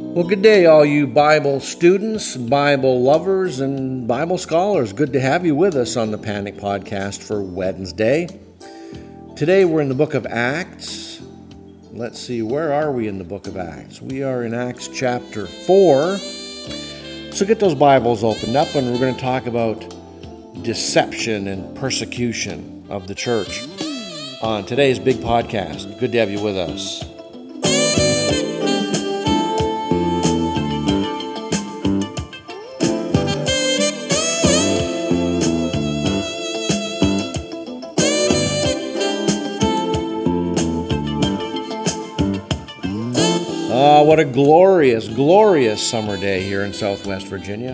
Well, good day, all you Bible students, Bible lovers, and Bible scholars. Good to have you with us on the Panic Podcast for Wednesday. Today we're in the book of Acts. Let's see, where are we in the book of Acts? We are in Acts chapter 4. So get those Bibles opened up, and we're going to talk about deception and persecution of the church on today's big podcast. Good to have you with us. What a glorious, glorious summer day here in Southwest Virginia.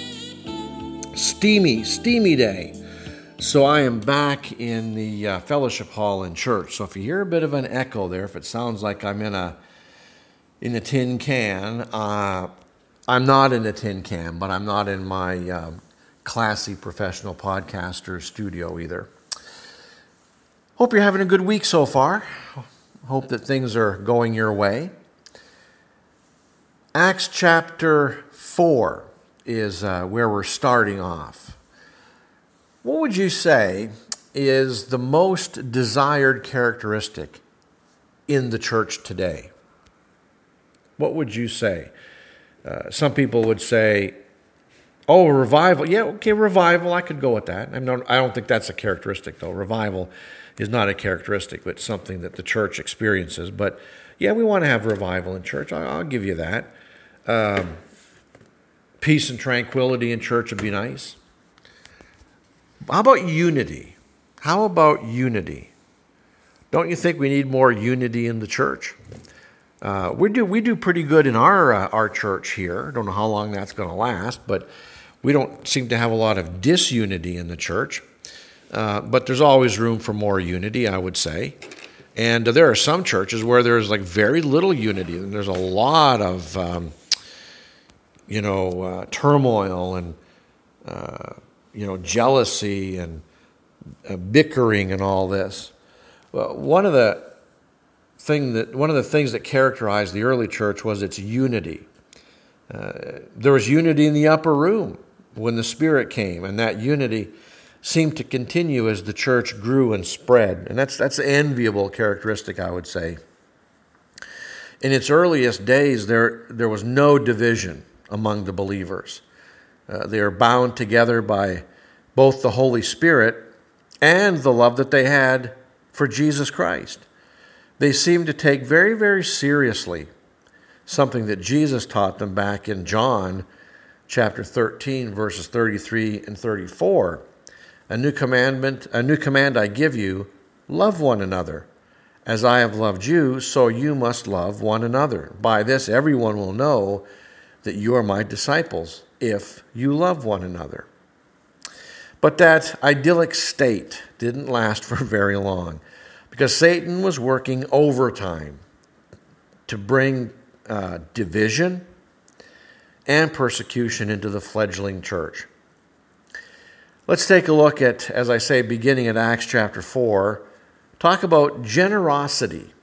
Steamy day. So I am back in the fellowship hall in church. So if you hear a bit of an echo there, if it sounds like I'm in a tin can, I'm not in a tin can, but I'm not in my classy professional podcaster studio either. Hope you're having a good week so far. Hope that things are going your way. Acts chapter 4 is where we're starting off. What would you say is the most desired characteristic in the church today? What would you say? Some people would say, oh, revival. Yeah, okay, revival, I could go with that. I don't think that's a characteristic, though. Revival is not a characteristic, but something that the church experiences. But yeah, we want to have revival in church. I'll give you that. Peace and tranquility in church would be nice. How about unity? Don't you think we need more unity in the church? We do pretty good in our church here. I don't know how long that's going to last, but we don't seem to have a lot of disunity in the church. But there's always room for more unity, I would say. And there are some churches where there's like very little unity, and there's a lot of turmoil and jealousy and bickering and all this. Well, one of the things that characterized the early church was its unity. There was unity in the upper room when the Spirit came, and that unity seemed to continue as the church grew and spread. And that's an enviable characteristic, I would say. In its earliest days, there was no division among the believers. They are bound together by both the Holy Spirit and the love that they had for Jesus Christ. They seemed to take very, very seriously something that Jesus taught them back in John chapter 13, verses 33 and 34. A new command I give you, love one another. As I have loved you, so you must love one another. By this everyone will know that you are my disciples, if you love one another. But that idyllic state didn't last for very long, because Satan was working overtime to bring division and persecution into the fledgling church. Let's take a look at, as I say, beginning at Acts chapter 4, talk about generosity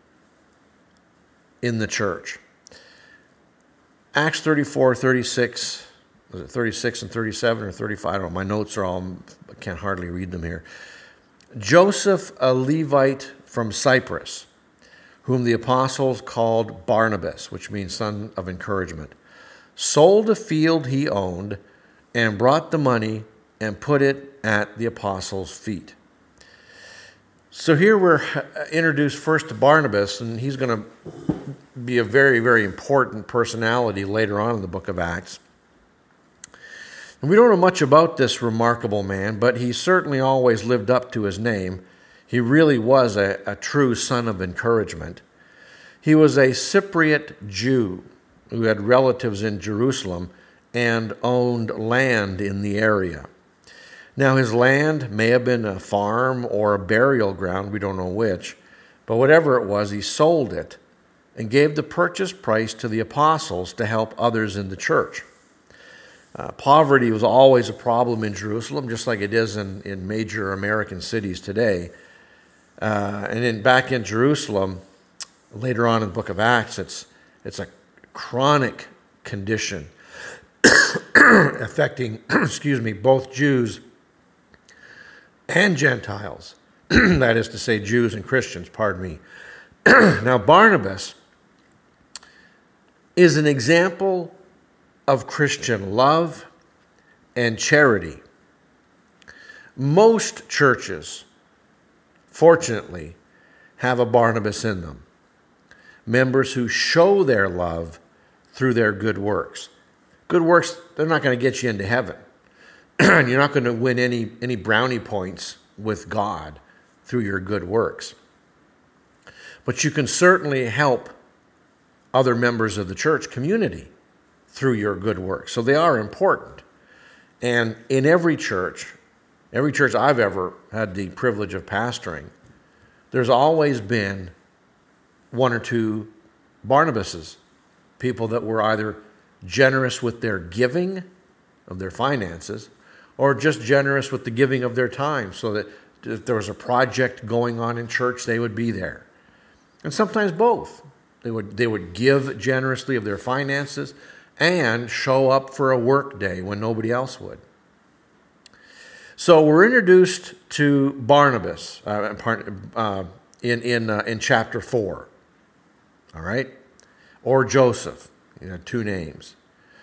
in the church. Acts 34, 36, was it 36 and 37 or 35? I don't know. My notes are all, I can't hardly read them here. Joseph, a Levite from Cyprus, whom the apostles called Barnabas, which means son of encouragement, sold a field he owned and brought the money and put it at the apostles' feet. So here we're introduced first to Barnabas, and he's going to be a very, very important personality later on in the book of Acts. And we don't know much about this remarkable man, but he certainly always lived up to his name. He really was a true son of encouragement. He was a Cypriot Jew who had relatives in Jerusalem and owned land in the area. Now, his land may have been a farm or a burial ground, we don't know which, but whatever it was, he sold it and gave the purchase price to the apostles to help others in the church. Poverty was always a problem in Jerusalem, just like it is in major American cities today. And then back in Jerusalem, later on in the book of Acts, it's a chronic condition affecting, both Jews and Gentiles. That is to say, Jews and Christians, pardon me. Now, Barnabas is an example of Christian love and charity. Most churches, fortunately, have a Barnabas in them. Members who show their love through their good works. Good works, they're not going to get you into heaven. You're not going to win any brownie points with God through your good works. But you can certainly help other members of the church community through your good works. So they are important. And in every church I've ever had the privilege of pastoring, there's always been one or two Barnabases, people that were either generous with their giving of their finances or just generous with the giving of their time, so that if there was a project going on in church, they would be there. And sometimes both. They would give generously of their finances and show up for a work day when nobody else would. So we're introduced to Barnabas in chapter 4, all right? Or Joseph, two names.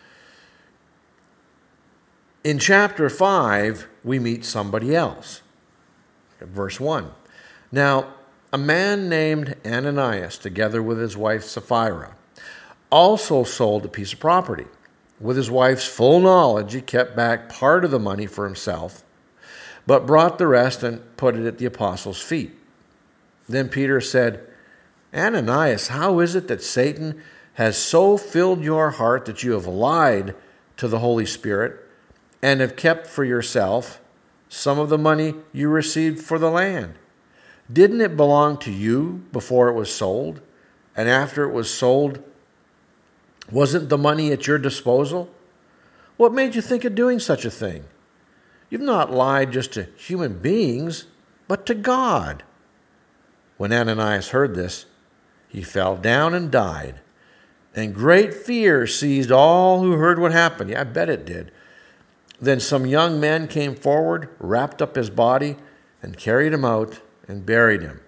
In chapter 5, we meet somebody else. Verse 1. Now, a man named Ananias, together with his wife Sapphira, also sold a piece of property. With his wife's full knowledge, he kept back part of the money for himself, but brought the rest and put it at the apostles' feet. Then Peter said, Ananias, how is it that Satan has so filled your heart that you have lied to the Holy Spirit and have kept for yourself some of the money you received for the land? Didn't it belong to you before it was sold? And after it was sold, wasn't the money at your disposal? What made you think of doing such a thing? You've not lied just to human beings, but to God. When Ananias heard this, he fell down and died. And great fear seized all who heard what happened. Yeah, I bet it did. Then some young men came forward, wrapped up his body, and carried him out and buried him.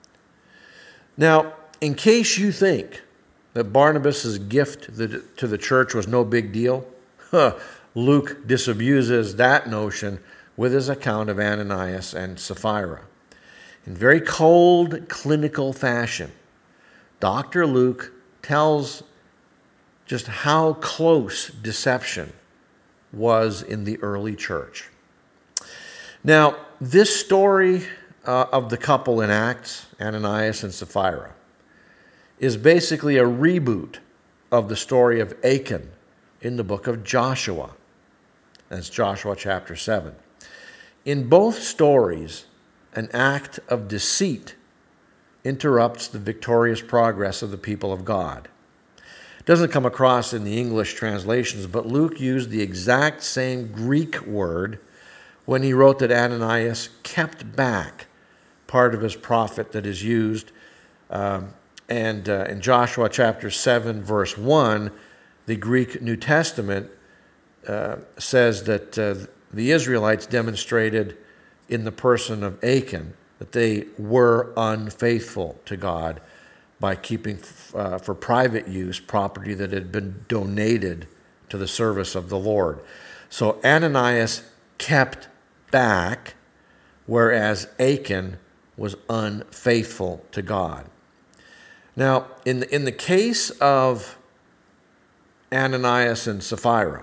Now, in case you think that Barnabas' gift to the church was no big deal, Luke disabuses that notion with his account of Ananias and Sapphira. In very cold, clinical fashion, Dr. Luke tells just how close deception was in the early church. Now, this story of the couple in Acts, Ananias and Sapphira, is basically a reboot of the story of Achan in the book of Joshua. That's Joshua chapter 7. In both stories, an act of deceit interrupts the victorious progress of the people of God. It doesn't come across in the English translations, but Luke used the exact same Greek word when he wrote that Ananias kept back part of his profit that is used. And in Joshua chapter 7, verse 1, the Greek New Testament says that the Israelites demonstrated in the person of Achan that they were unfaithful to God by keeping for private use property that had been donated to the service of the Lord. So Ananias kept back, whereas Achan was unfaithful to God. Now, in the case of Ananias and Sapphira,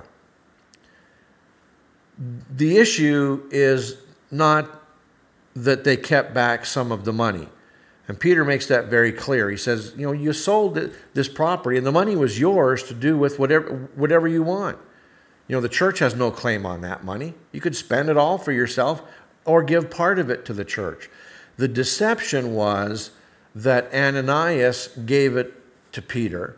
the issue is not that they kept back some of the money. And Peter makes that very clear. He says, you sold this property and the money was yours to do with whatever you want. The church has no claim on that money. You could spend it all for yourself or give part of it to the church. The deception was that Ananias gave it to Peter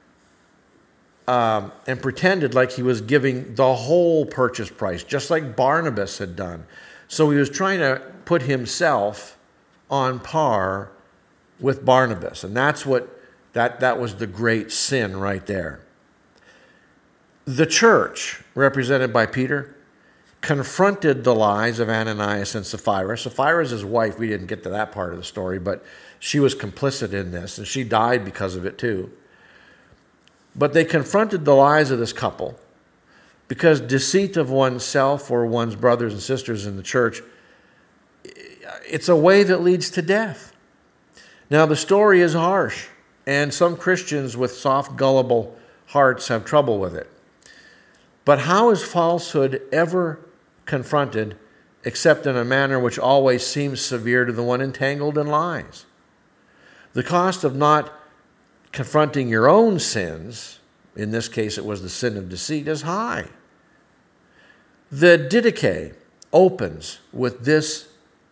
and pretended like he was giving the whole purchase price, just like Barnabas had done. So he was trying to put himself on par with Barnabas. And that's what That was the great sin right there. The church, represented by Peter, confronted the lies of Ananias and Sapphira. Sapphira is his wife. We didn't get to that part of the story, but she was complicit in this, and she died because of it too. But they confronted the lies of this couple because deceit of oneself or one's brothers and sisters in the church, it's a way that leads to death. Now, the story is harsh, and some Christians with soft, gullible hearts have trouble with it. But how is falsehood ever confronted except in a manner which always seems severe to the one entangled in lies? The cost of not confronting your own sins, in this case it was the sin of deceit, is high. The Didache opens with this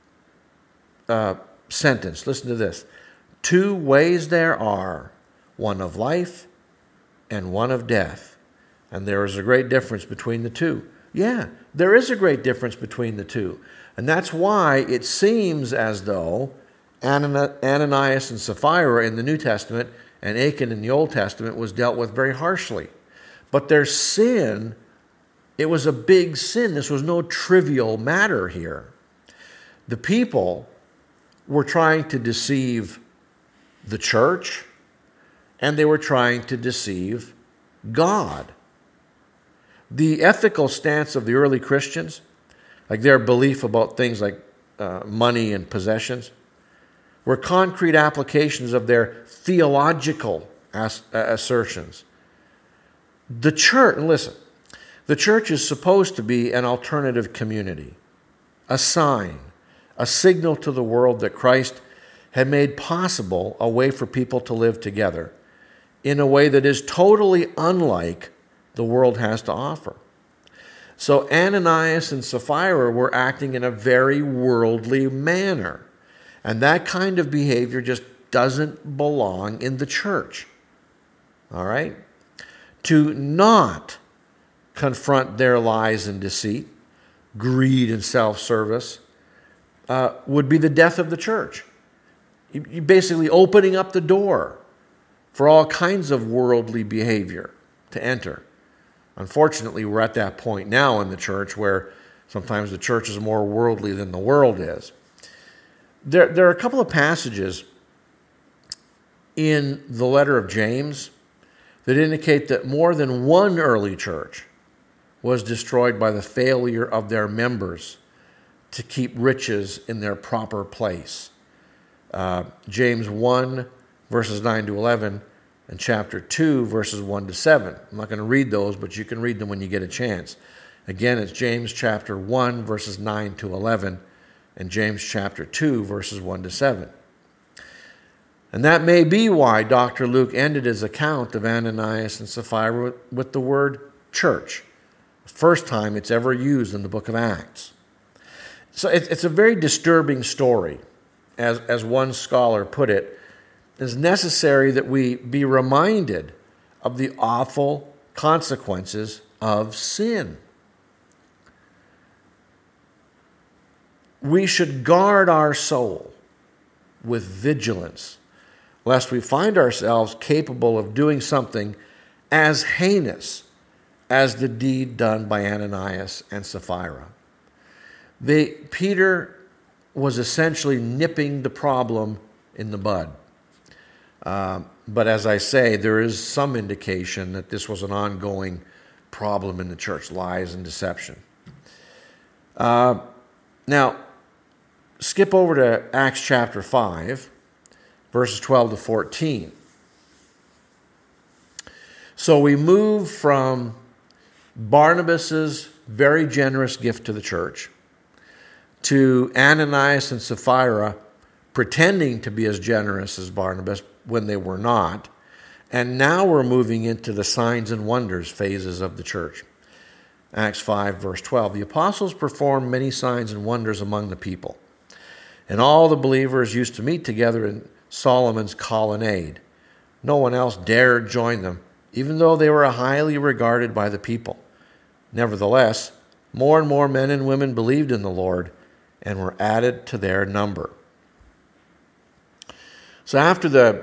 sentence. Listen to this. 2 ways there are, one of life and one of death. And there is a great difference between the two. Yeah, there is a great difference between the two. And that's why it seems as though Ananias and Sapphira in the New Testament and Achan in the Old Testament was dealt with very harshly. But their sin, it was a big sin. This was no trivial matter here. The people were trying to deceive the church, and they were trying to deceive God. The ethical stance of the early Christians, like their belief about things like money and possessions, were concrete applications of their theological assertions. The church, and listen, the church is supposed to be an alternative community, a sign, a signal to the world that Christ had made possible a way for people to live together in a way that is totally unlike the world has to offer. So Ananias and Sapphira were acting in a very worldly manner. And that kind of behavior just doesn't belong in the church. All right? To not confront their lies and deceit, greed and self-service, would be the death of the church. You're basically opening up the door for all kinds of worldly behavior to enter. Unfortunately, we're at that point now in the church where sometimes the church is more worldly than the world is. There are a couple of passages in the letter of James that indicate that more than one early church was destroyed by the failure of their members to keep riches in their proper place. James 1, verses 9 to 11, and chapter 2, verses 1 to 7. I'm not going to read those, but you can read them when you get a chance. Again, it's James chapter 1, verses 9 to 11, and James chapter 2, verses 1 to 7. And that may be why Dr. Luke ended his account of Ananias and Sapphira with the word church, the first time it's ever used in the book of Acts. So it's a very disturbing story. As one scholar put it, it's necessary that we be reminded of the awful consequences of sin. We should guard our soul with vigilance, lest we find ourselves capable of doing something as heinous as the deed done by Ananias and Sapphira. Peter was essentially nipping the problem in the bud. But as I say, there is some indication that this was an ongoing problem in the church, lies and deception. Now, skip over to Acts chapter 5, verses 12 to 14. So we move from Barnabas's very generous gift to the church to Ananias and Sapphira pretending to be as generous as Barnabas when they were not. And now we're moving into the signs and wonders phases of the church. Acts 5, verse 12. The apostles performed many signs and wonders among the people. And all the believers used to meet together in Solomon's colonnade. No one else dared join them, even though they were highly regarded by the people. Nevertheless, more and more men and women believed in the Lord and were added to their number. So after the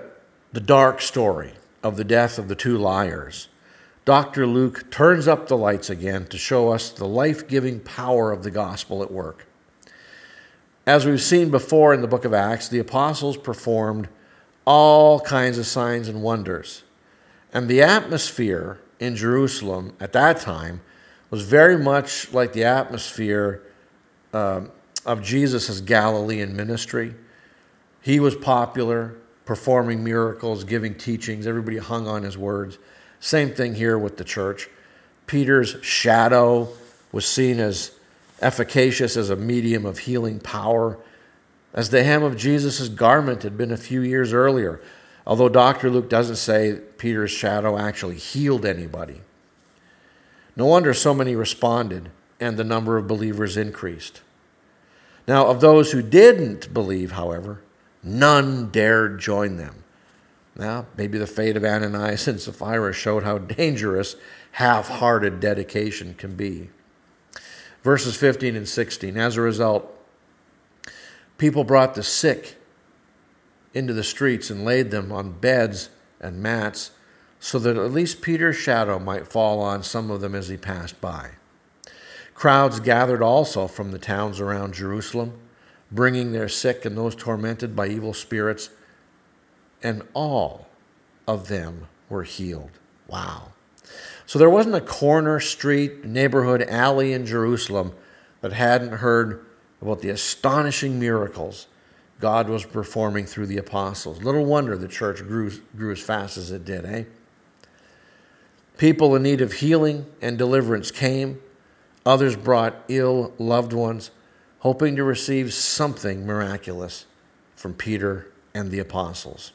the dark story of the death of the two liars, Dr. Luke turns up the lights again to show us the life-giving power of the gospel at work. As we've seen before in the book of Acts, the apostles performed all kinds of signs and wonders. And the atmosphere in Jerusalem at that time was very much like the atmosphere of Jesus' Galilean ministry. He was popular, performing miracles, giving teachings. Everybody hung on his words. Same thing here with the church. Peter's shadow was seen as efficacious as a medium of healing power, as the hem of Jesus' garment had been a few years earlier, although Dr. Luke doesn't say Peter's shadow actually healed anybody. No wonder so many responded and the number of believers increased. Now, of those who didn't believe, however, none dared join them. Now, maybe the fate of Ananias and Sapphira showed how dangerous half-hearted dedication can be. Verses 15 and 16, as a result, people brought the sick into the streets and laid them on beds and mats so that at least Peter's shadow might fall on some of them as he passed by. Crowds gathered also from the towns around Jerusalem, bringing their sick and those tormented by evil spirits, and all of them were healed. Wow. So there wasn't a corner, street, neighborhood, alley in Jerusalem that hadn't heard about the astonishing miracles God was performing through the apostles. Little wonder the church grew as fast as it did, eh? People in need of healing and deliverance came. Others brought ill loved ones, hoping to receive something miraculous from Peter and the apostles.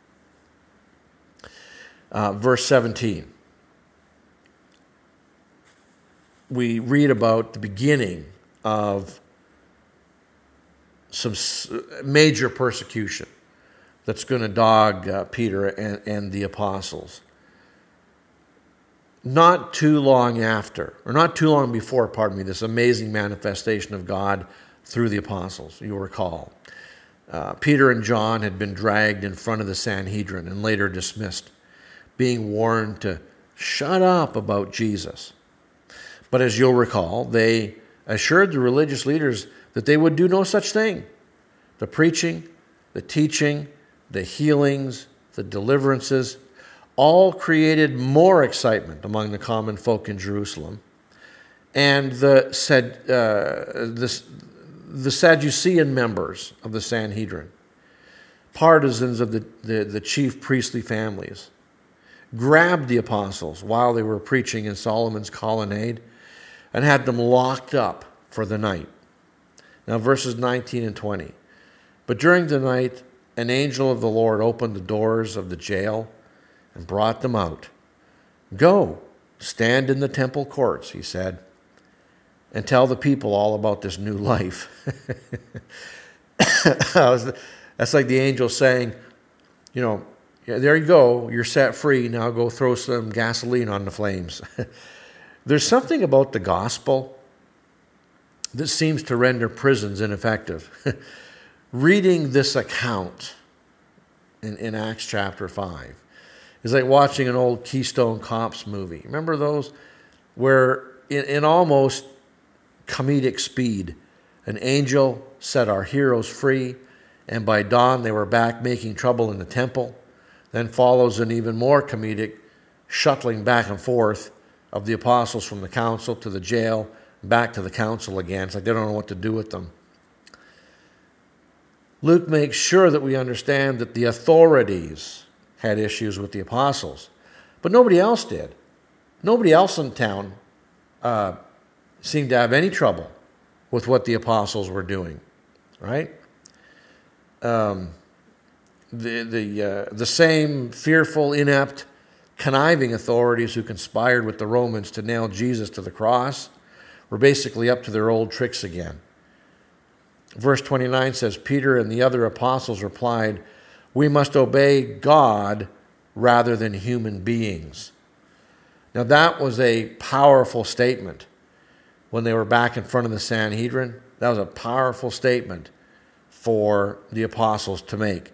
Verse 17. We read about the beginning of some major persecution that's going to dog Peter and the apostles. Not too long before, this amazing manifestation of God through the apostles, you'll recall. Peter and John had been dragged in front of the Sanhedrin and later dismissed, being warned to shut up about Jesus. But as you'll recall, they assured the religious leaders that they would do no such thing. The preaching, the teaching, the healings, the deliverances, all created more excitement among the common folk in Jerusalem. And the Sadducean members of the Sanhedrin, partisans of the chief priestly families, grabbed the apostles while they were preaching in Solomon's colonnade and had them locked up for the night. Now, verses 19 and 20. But during the night, an angel of the Lord opened the doors of the jail and brought them out. Go, stand in the temple courts, he said, and tell the people all about this new life. That's like the angel saying, there you go, you're set free, now go throw some gasoline on the flames. There's something about the gospel that seems to render prisons ineffective. Reading this account in Acts chapter 5 is like watching an old Keystone Cops movie. Remember those? Where in almost comedic speed, an angel set our heroes free, and by dawn they were back making trouble in the temple. Then follows an even more comedic shuttling back and forth of the apostles from the council to the jail, back to the council again. It's like they don't know what to do with them. Luke makes sure that we understand that the authorities had issues with the apostles, but nobody else did. Nobody else in town seemed to have any trouble with what the apostles were doing, right? The same fearful, inept, conniving authorities who conspired with the Romans to nail Jesus to the cross were basically up to their old tricks again. Verse 29 says, Peter and the other apostles replied, "We must obey God rather than human beings." Now that was a powerful statement when they were back in front of the Sanhedrin. That was a powerful statement for the apostles to make.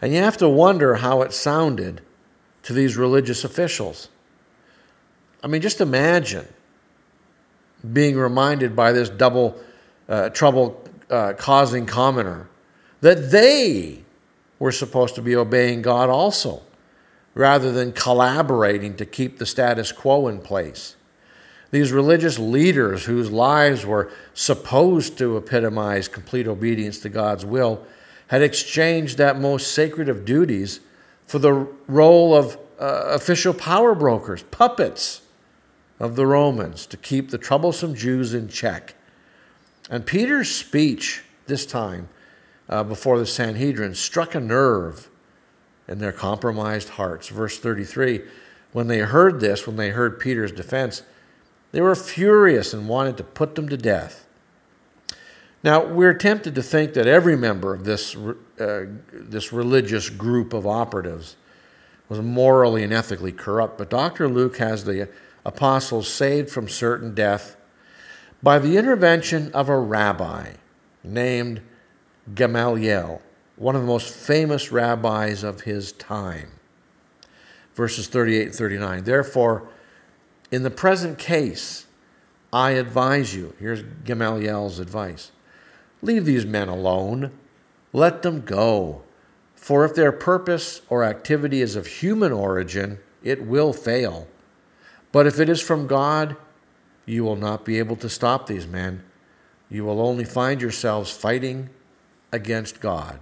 And you have to wonder how it sounded to these religious officials. I mean, just imagine being reminded by this double trouble-causing commoner that they were supposed to be obeying God also, rather than collaborating to keep the status quo in place. These religious leaders whose lives were supposed to epitomize complete obedience to God's will had exchanged that most sacred of duties for the role of official power brokers, puppets of the Romans to keep the troublesome Jews in check. And Peter's speech this time before the Sanhedrin struck a nerve in their compromised hearts. Verse 33, when they heard this, when they heard Peter's defense, they were furious and wanted to put them to death. Now, we're tempted to think that every member of this religious group of operatives was morally and ethically corrupt, but Dr. Luke has the apostles saved from certain death by the intervention of a rabbi named Gamaliel, one of the most famous rabbis of his time. Verses 38 and 39, therefore, in the present case, I advise you, here's Gamaliel's advice, leave these men alone, let them go, for if their purpose or activity is of human origin, it will fail. But if it is from God, you will not be able to stop these men. You will only find yourselves fighting against God.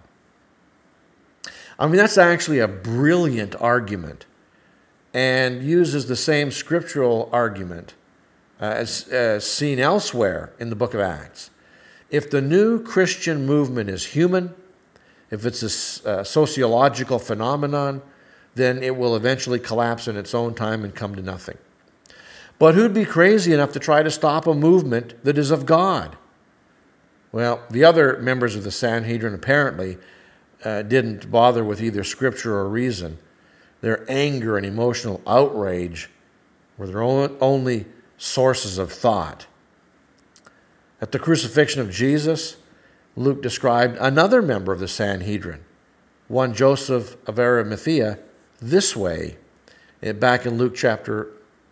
I mean, that's actually a brilliant argument and uses the same scriptural argument as seen elsewhere in the book of Acts. If the new Christian movement is human, if it's a sociological phenomenon, then it will eventually collapse in its own time and come to nothing. But who'd be crazy enough to try to stop a movement that is of God? Well, the other members of the Sanhedrin apparently didn't bother with either scripture or reason. Their anger and emotional outrage were their only sources of thought. At the crucifixion of Jesus, Luke described another member of the Sanhedrin, one Joseph of Arimathea, this way, back in Luke chapter,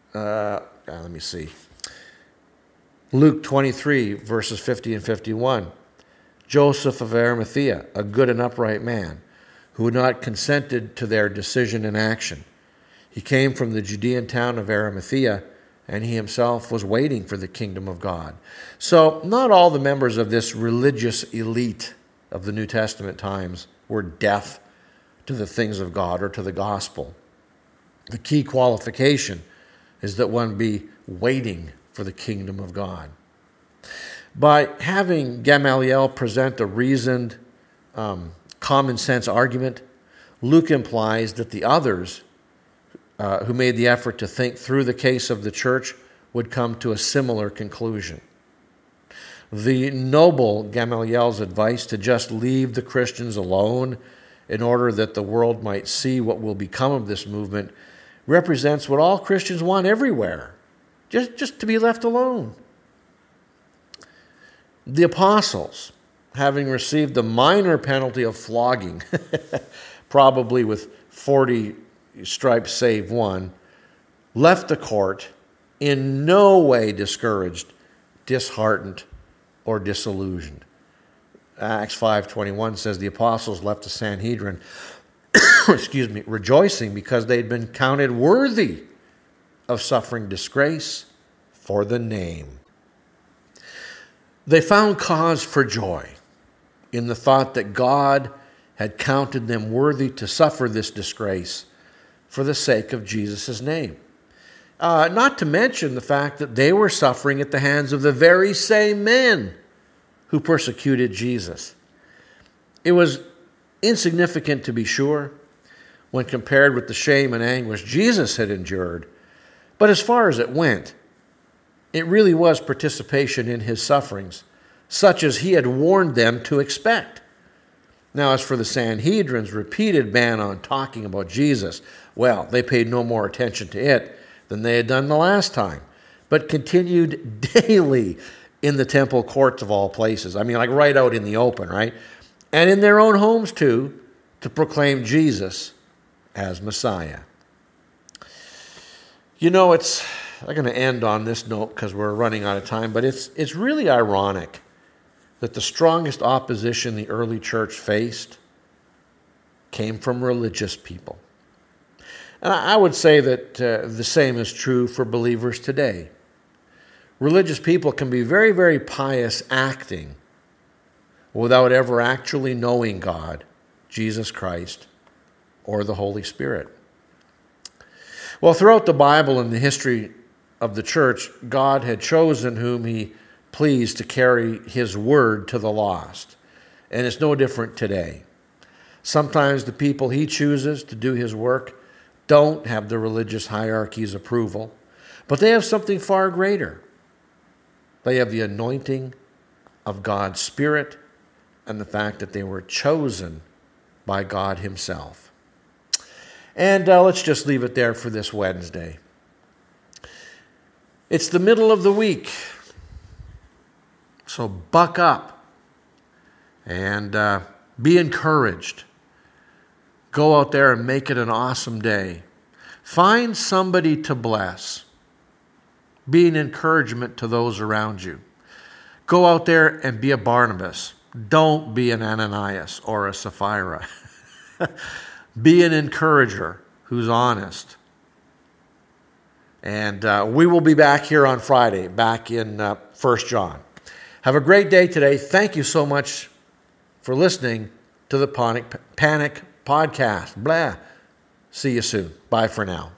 Luke 23, verses 50 and 51. Joseph of Arimathea, a good and upright man, who had not consented to their decision and action. He came from the Judean town of Arimathea, and he himself was waiting for the kingdom of God. So not all the members of this religious elite of the New Testament times were deaf to the things of God or to the gospel. The key qualification is that one be waiting for the kingdom of God. By having Gamaliel present a reasoned, common sense argument, Luke implies that the others who made the effort to think through the case of the church would come to a similar conclusion. The noble Gamaliel's advice to just leave the Christians alone in order that the world might see what will become of this movement represents what all Christians want everywhere, just to be left alone. The apostles, having received the minor penalty of flogging, probably with 40 stripes save one, left the court in no way discouraged, disheartened, or disillusioned. Acts 5:21 says the apostles left the Sanhedrin rejoicing because they'd been counted worthy of suffering disgrace for the name. They found cause for joy in the thought that God had counted them worthy to suffer this disgrace for the sake of Jesus' name. Not to mention the fact that they were suffering at the hands of the very same men who persecuted Jesus. It was insignificant, to be sure, when compared with the shame and anguish Jesus had endured. But as far as it went, it really was participation in his sufferings, such as he had warned them to expect. Now, as for the Sanhedrin's repeated ban on talking about Jesus, well, they paid no more attention to it than they had done the last time, but continued daily in the temple courts of all places. I mean, like right out in the open, right? And in their own homes, too, to proclaim Jesus as Messiah. You know, I'm going to end on this note because we're running out of time, but it's really ironic that the strongest opposition the early church faced came from religious people. And I would say that the same is true for believers today. Religious people can be very, very pious acting without ever actually knowing God, Jesus Christ, or the Holy Spirit. Well, throughout the Bible and the history of the church, God had chosen whom he pleased to carry his word to the lost. And it's no different today. Sometimes the people he chooses to do his work don't have the religious hierarchy's approval, but they have something far greater. They have the anointing of God's Spirit and the fact that they were chosen by God himself. And let's just leave it there for this Wednesday. It's the middle of the week, so buck up and be encouraged. Go out there and make it an awesome day. Find somebody to bless. Be an encouragement to those around you. Go out there and be a Barnabas. Don't be an Ananias or a Sapphira. Be an encourager who's honest. And we will be back here on Friday, back in 1 John. Have a great day today. Thank you so much for listening to the Panic Podcast. Blah. See you soon. Bye for now.